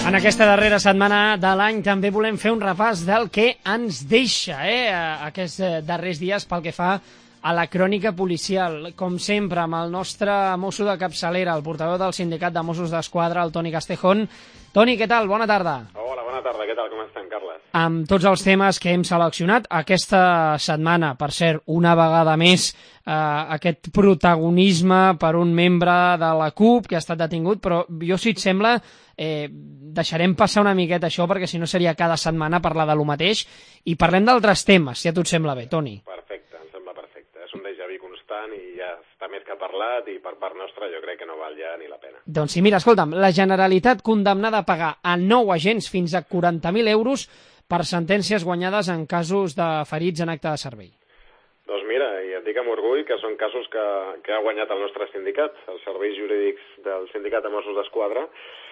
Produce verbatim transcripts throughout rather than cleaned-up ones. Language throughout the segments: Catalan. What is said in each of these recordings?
En aquesta darrera setmana de l'any també volem fer un repàs del que ens deixa eh, aquests darrers dies pel que fa a la crònica policial. Com sempre, amb el nostre mosso de capçalera, el portaveu del Sindicat de Mossos d'Esquadra, el Toni Castejón. Toni, què tal? Bona tarda. Hola, bona tarda. Què tal? Com estan, Carles? Amb tots els temes que hem seleccionat aquesta setmana, per cert, una vegada més, eh, aquest protagonisme per un membre de la CUP que ha estat detingut, però jo, si et sembla, eh, deixarem passar una miqueta això, perquè si no seria cada setmana parlar de lo mateix, i parlem d'altres temes, si a tu et sembla bé, Toni. Perfecte, em sembla perfecte. És un déjà vu constant i ja està més que parlat, i per part nostra jo crec que no val ja ni la pena. Doncs sí, mira, escolta'm, la Generalitat condemnada a pagar a nou agents fins a quaranta mil euros per sentències guanyades en casos de ferits en acte de servei. Doncs mira, i et dic amb orgull que són casos que, que ha guanyat el nostre sindicat, els serveis jurídics del Sindicat de Mossos d'Esquadra,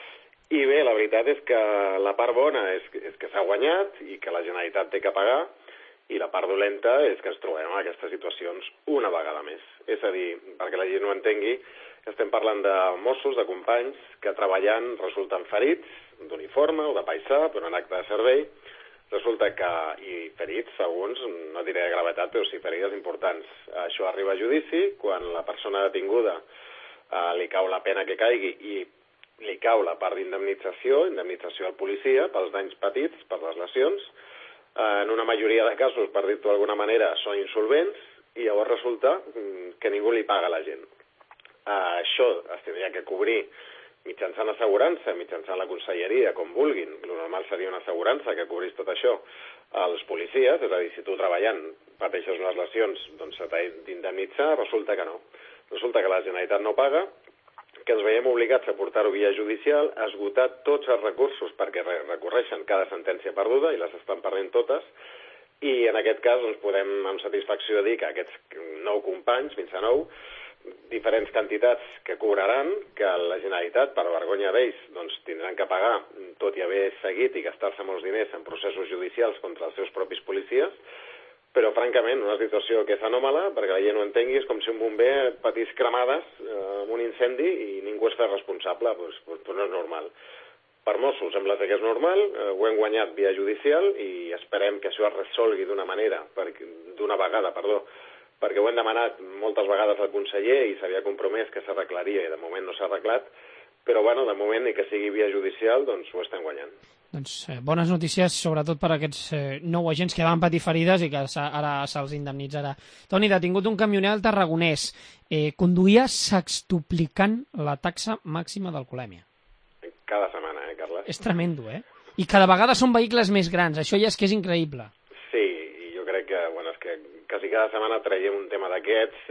i bé, la veritat és que la part bona és, és que s'ha guanyat i que la Generalitat té que pagar, i la part dolenta és que ens trobem en aquestes situacions una vegada més. És a dir, perquè la gent no entengui, estem parlant de Mossos, de companys, que treballant resulten ferits d'uniforme o de paisà, però en acte de servei, resulta que, i ferits, alguns, no diré de gravetat, però sí ferides importants. Això arriba a judici, quan la persona detinguda eh, li cau la pena que caigui i li cau la part d'indemnització, indemnització al policia pels danys patits, per les lesions. Eh, en una majoria de casos, per dir-ho d'alguna manera, són insolvents i llavors resulta que ningú li paga a la gent. Eh, això es tindria que cobrir mitjançant assegurança, mitjançant la conselleria, com vulguin. El normal seria una assegurança que cobrís tot això als policies, és a dir, si tu treballant pateixes unes lesions, doncs se t'ha d'indemnitzar, resulta que no. Resulta que la Generalitat no paga, que ens veiem obligats a portar-ho via judicial, a esgotar tots els recursos perquè recorreixen cada sentència perduda i les estan perdent totes, i en aquest cas doncs, podem amb satisfacció dir que aquests nou companys, fins a nou, diferents quantitats que cobraran, que la Generalitat, per vergonya d'ells, doncs, tindran que pagar, tot i haver seguit i gastar-se molts diners en processos judicials contra els seus propis policies, però, francament, una situació que és anòmala, perquè la gent no entengui, és com si un bomber patís cremades eh, amb un incendi i ningú es fa responsable, doncs, doncs, doncs no és normal. Per Mossos sembla que és normal, eh, ho hem guanyat via judicial i esperem que això es resolgui d'una manera, d'una vegada, perdó, perquè ho hem demanat moltes vegades al conseller i s'havia compromès que s'arreglaria i de moment no s'ha arreglat, però bueno, de moment, i que sigui via judicial, doncs ho estem guanyant. Doncs eh, bones notícies, sobretot per aquests eh, nou agents que van patir ferides i que ara se'ls indemnitzarà. Toni, detingut un camioner al Tarragonès, eh, conduïa sextuplicant la taxa màxima d'alcoholèmia. Cada setmana, eh, Carles? És tremendo, eh? I cada vegada són vehicles més grans, això ja és que és increïble. Sí, i jo crec que, bueno, és que quasi cada setmana traiem un tema d'aquests,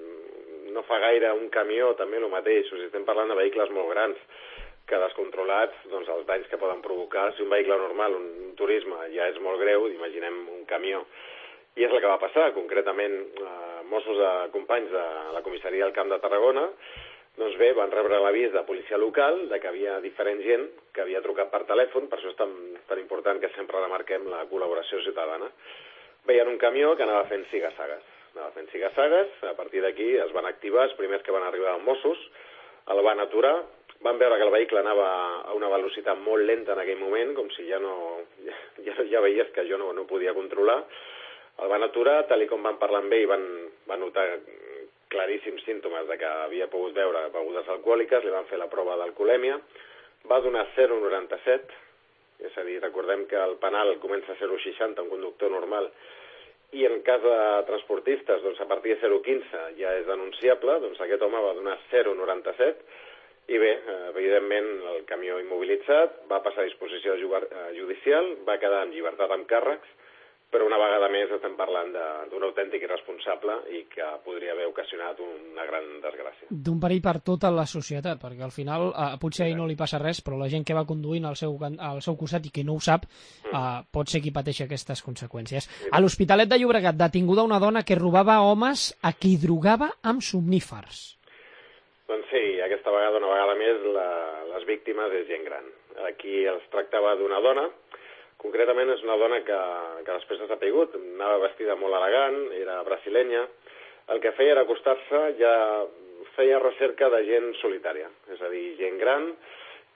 no fa gaire un camió, també el mateix, o sigui, estem parlant de vehicles molt grans, que descontrolats, doncs els danys que poden provocar, si un vehicle normal, un turisme, ja és molt greu, imaginem un camió. I és el que va passar, concretament, eh, Mossos de companys de la comissaria del Camp de Tarragona, doncs bé, van rebre l'avís de policia local de que havia diferent gent que havia trucat per telèfon, per això és tan, tan important que sempre remarquem la col·laboració ciutadana. Veien un camió que anava fent siga-sagues. Anava fent siga-sagues, a partir d'aquí es van activar, els primers que van arribar als Mossos, el van aturar, van veure que el vehicle anava a una velocitat molt lenta en aquell moment, com si ja no ja, ja veies que jo no, no podia controlar. El van aturar, tal i com van parlar amb ell, van, van notar claríssims símptomes de que havia pogut beure begudes alcohòliques, li van fer la prova d'alcoholèmia, va donar zero coma noranta-set, és a dir, recordem que el penal comença a zero coma seixanta, un conductor normal, i en cas de transportistes, doncs a partir de zero coma quinze ja és denunciable, doncs aquest home va donar zero coma noranta-set, i bé, evidentment el camió immobilitzat va passar a disposició judicial, va quedar en llibertat amb càrrecs, però una vegada més estem parlant d'un autèntic irresponsable i que podria haver ocasionat una gran desgràcia. D'un perill per tota la societat, perquè al final eh, potser a ell no li passa res, però la gent que va conduint al seu, al seu costat i que no ho sap, eh, pot ser qui pateix aquestes conseqüències. A l'Hospitalet de Llobregat, detinguda una dona que robava homes a qui drogava amb somnífers. Doncs sí, aquesta vegada, una vegada més, la, les víctimes és gent gran. Aquí es tractava d'una dona, concretament és una dona que, que després s'ha sapigut, anava vestida molt elegant, era brasilenya, el que feia era acostar-se, ja feia recerca de gent solitària, és a dir, gent gran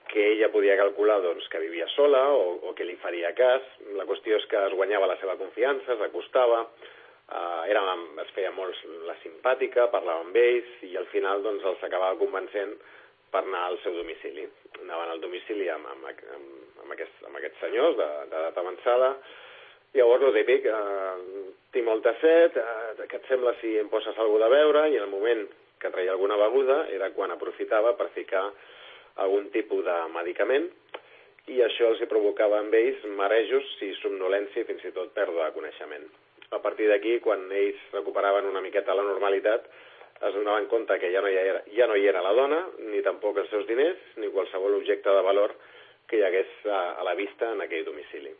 que ella podia calcular doncs, que vivia sola o, o que li faria cas. La qüestió és que es guanyava la seva confiança, s'acostava, eh, era, es feia molt la simpàtica, parlava amb ells i al final doncs, els acabava convencent per anar al seu domicili. Anaven al domicili amb, amb, amb, amb, aquests, amb aquests senyors d'edat avançada. Llavors, el típic, eh, tinc molta set, eh, què et sembla si em poses alguna de beure? I en el moment que treia alguna beguda era quan aprofitava per ficar algun tipus de medicament i això els hi provocava amb ells marejos i somnolència i fins i tot pèrdua de coneixement. A partir d'aquí, quan ells recuperaven una miqueta la normalitat, es donaven compte que ja no hi era, ja no hi era la dona, ni tampoc els seus diners, ni qualsevol objecte de valor que hi hagués a, a la vista en aquell domicili.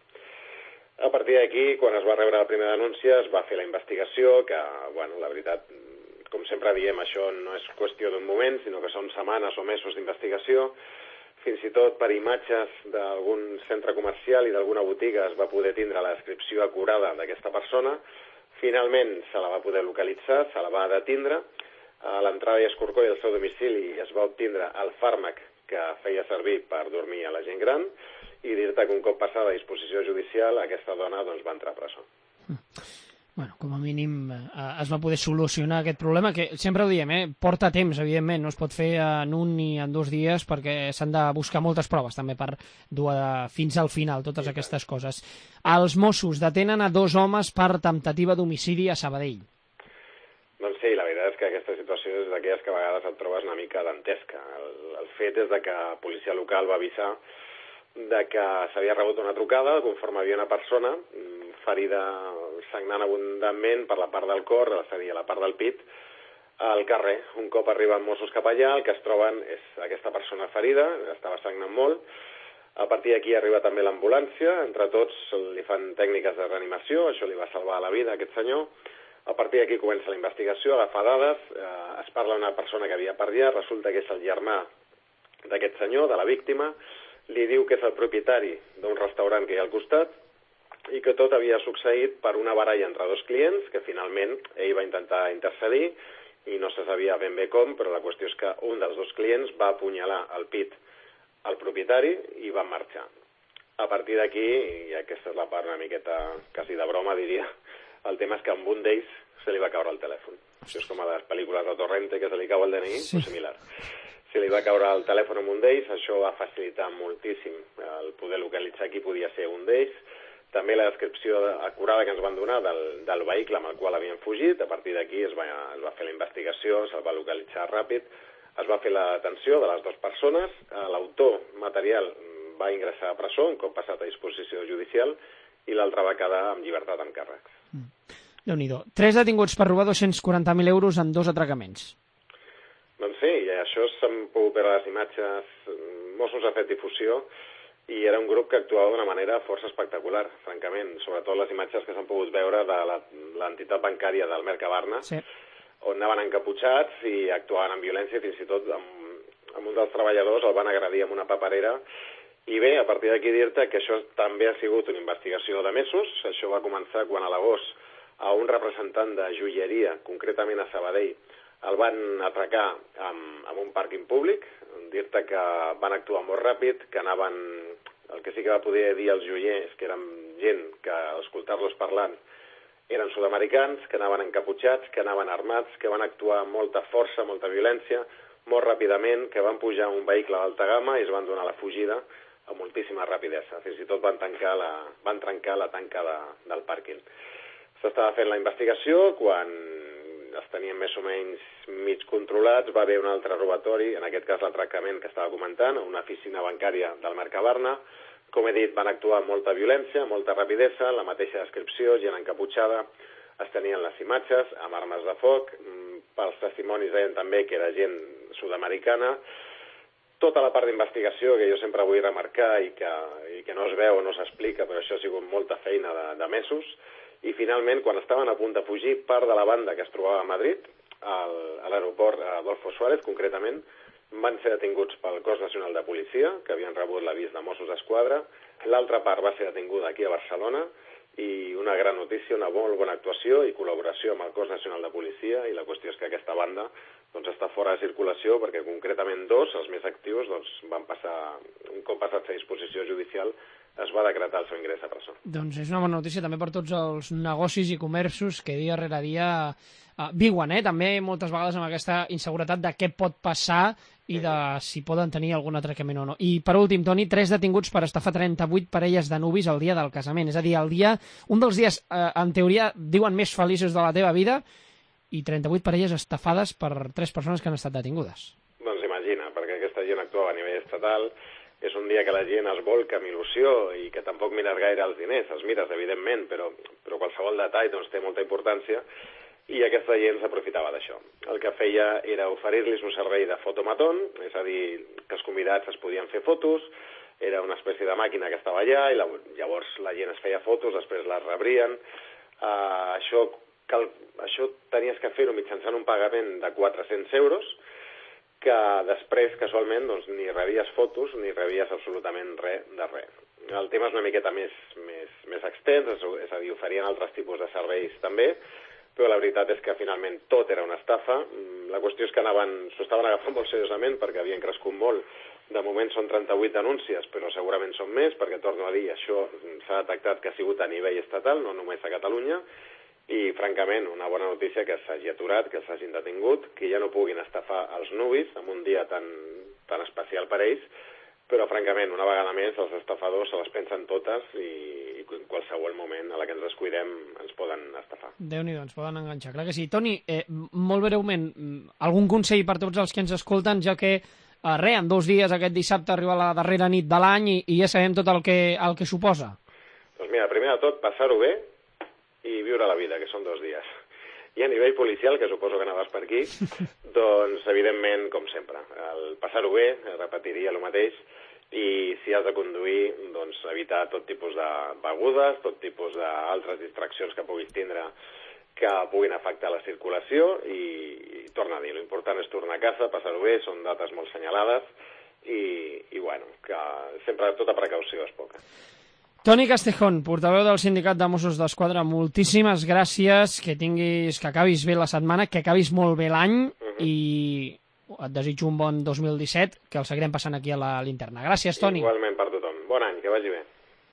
A partir d'aquí, quan es va rebre la primera denúncia, es va fer la investigació, que, bueno, la veritat, com sempre diem, això no és qüestió d'un moment, sinó que són setmanes o mesos d'investigació. Fins i tot per imatges d'algun centre comercial i d'alguna botiga es va poder tindre la descripció acurada d'aquesta persona. Finalment se la va poder localitzar, se la va detindre. A l'entrada i escorcoll del seu domicili es va obtindre el fàrmac que feia servir per dormir a la gent gran i dir-te que un cop passada a disposició judicial aquesta dona doncs, va entrar a presó. Bueno, com a mínim eh, es va poder solucionar aquest problema, que sempre ho diem, eh? Porta temps, evidentment, no es pot fer en un ni en dos dies perquè s'han de buscar moltes proves també per dur a, fins al final totes sí, aquestes clar. coses. Els Mossos detenen a dos homes per temptativa d'homicidi a Sabadell. Doncs sí, la veritat és que aquesta situació és d'aquelles que a vegades et trobes una mica dantesca. El, el fet és de que la policia local va avisar de que s'havia rebut una trucada conforme havia una persona ferida sagnant abundantment per la part del cor, és a dir, a la part del pit, al carrer. Un cop arriben Mossos cap allà, el que es troben és aquesta persona ferida, estava sagnant molt. A partir d'aquí arriba també l'ambulància, entre tots li fan tècniques de reanimació, això li va salvar la vida a aquest senyor. A partir d'aquí comença la investigació, agafar dades, eh, es parla d'una persona que havia per allà, resulta que és el germà d'aquest senyor, de la víctima, li diu que és el propietari d'un restaurant que hi ha al costat i que tot havia succeït per una baralla entre dos clients, que finalment ell va intentar intercedir i no se sabia ben bé com, però la qüestió és que un dels dos clients va apunyalar al pit al propietari i va marxar. A partir d'aquí, i aquesta és la part una miqueta quasi de broma, diria, el tema és que amb un d'ells se li va caure el telèfon. Això és com a les pel·lícules de Torrente, que se li cau el D N I, sí. O similar. Si li va caure el telèfon amb un d'ells, això va facilitar moltíssim el poder localitzar qui podia ser un d'ells. També la descripció acurada que ens van donar del, del vehicle amb el qual havien fugit. A partir d'aquí es, va, es va fer la investigació, se'l va localitzar ràpid, es va fer la detenció de les dues persones. L'autor material va ingressar a presó un cop passat a disposició judicial i l'altre va quedar amb llibertat amb càrrecs. Mm. Déu-n'hi-do. Tres detinguts per robar dos-cents quaranta mil euros en dos atracaments. Doncs sí, i això s'han pogut veure les imatges. Mossos ha fet difusió i era un grup que actuava d'una manera força espectacular, francament. Sobretot les imatges que s'han pogut veure de l'entitat bancària del Mercabarna, sí. On anaven encaputxats i actuaven amb violència, fins i tot amb, amb un dels treballadors el van agredir amb una paperera. I bé, a partir d'aquí dir-te que això també ha sigut una investigació de mesos. Això va començar quan a l'agost a un representant de joieria, concretament a Sabadell, el van atracar amb, amb un pàrquing públic, dir-te que van actuar molt ràpid, que anaven, el que sí que va poder dir als joiers, que eren gent que al escoltar-los parlant eren sud-americans, que anaven encaputxats, que anaven armats, que van actuar amb molta força, molta violència, molt ràpidament, que van pujar un vehicle d'alta gamma i es van donar la fugida amb moltíssima rapidesa. Fins i tot van, tancar la, van trencar la tanca de, del pàrquing. S'estava fent la investigació, quan es tenien més o menys mig controlats, va haver un altre robatori, en aquest cas l'atracament que estava comentant, a una oficina bancària del Mercabarna. Com he dit, van actuar amb molta violència, molta rapidesa, la mateixa descripció, gent encaputxada, es tenien les imatges amb armes de foc, pels testimonis deien també que era gent sud-americana. Tota la part d'investigació que jo sempre vull remarcar i que, i que no es veu o no s'explica, però això ha sigut molta feina de, de mesos. I finalment, quan estaven a punt de fugir, part de la banda que es trobava a Madrid, al, a l'aeroport Adolfo Suárez, concretament, van ser detinguts pel Cos Nacional de Policia, que havien rebut l'avís de Mossos d'Esquadra. L'altra part va ser detinguda aquí a Barcelona i una gran notícia, una molt bona actuació i col·laboració amb el Cos Nacional de Policia, i la qüestió és que aquesta banda doncs, està fora de circulació perquè concretament dos, els més actius, doncs, van passar, un cop passats a disposició judicial, es va decretar el seu ingrés a presó. Doncs és una bona notícia també per tots els negocis i comerços que dia rere dia uh, viuen, eh? també moltes vegades amb aquesta inseguretat de què pot passar i de si poden tenir algun atracament o no. I per últim, Toni, tres detinguts per estafar trenta-vuit parelles de nuvis el dia del casament. És a dir, el dia, un dels dies, eh, en teoria, diuen més feliços de la teva vida, i trenta-vuit parelles estafades per tres persones que han estat detingudes. Doncs imagina, perquè aquesta gent actuava a nivell estatal, és un dia que la gent es volca amb il·lusió i que tampoc mires gaire els diners, els mires, evidentment, però, però qualsevol detall doncs, té molta importància, i aquesta gent s'aprofitava d'això. El que feia era oferir-los un servei de fotomatón, és a dir, que els convidats es podien fer fotos, era una espècie de màquina que estava allà, i la, llavors la gent es feia fotos, després les rebrien. Uh, això, cal, això tenies que fer-ho mitjançant un pagament de quatre-cents euros, que després, casualment, doncs, ni rebies fotos ni rebies absolutament res de res. El tema és una miqueta més, més, més extens, és, és a dir, oferien altres tipus de serveis també, però la veritat és que finalment tot era una estafa. La qüestió és que anaven, s'ho estaven agafant molt seriosament perquè havien crescut molt. De moment són trenta-vuit denúncies, però segurament són més, perquè torno a dir, això s'ha detectat que ha sigut a nivell estatal, no només a Catalunya, i francament una bona notícia que s'hagi aturat, que s'hagin detingut, que ja no puguin estafar els nuvis en un dia tan, tan especial per ells, però francament una vegada més els estafadors se les pensen totes i en qualsevol moment a la que ens descuidem ens poden estafar. Déu-n'hi-do, ens poden enganxar, clar que sí. Toni, eh, molt breument, algun consell per tots els que ens escolten, ja que eh, re, en dos dies aquest dissabte arriba la darrera nit de l'any i, i ja sabem tot el que, el que suposa? Doncs mira, primer de tot, passar-ho bé i viure la vida, que són dos dies. I a nivell policial, que suposo que anaves per aquí, doncs, evidentment, com sempre, el passar-ho bé, repetiria el mateix, i si has de conduir, doncs, evitar tot tipus de begudes, tot tipus d'altres distraccions que puguis tindre que puguin afectar la circulació, i, i torna a dir, l'important és tornar a casa, passar-ho bé, són dates molt senyalades, i, i bueno, que sempre tota precaució és poca. Toni Castejón, portaveu del Sindicat de Mossos d'Esquadra, moltíssimes gràcies, que tinguis, que acabis bé la setmana, que acabis molt bé l'any, uh-huh. i et desitjo un bon dos mil disset, que el seguirem passant aquí a la linterna. Gràcies, Toni. Igualment per tothom. Bon any, que vagi bé.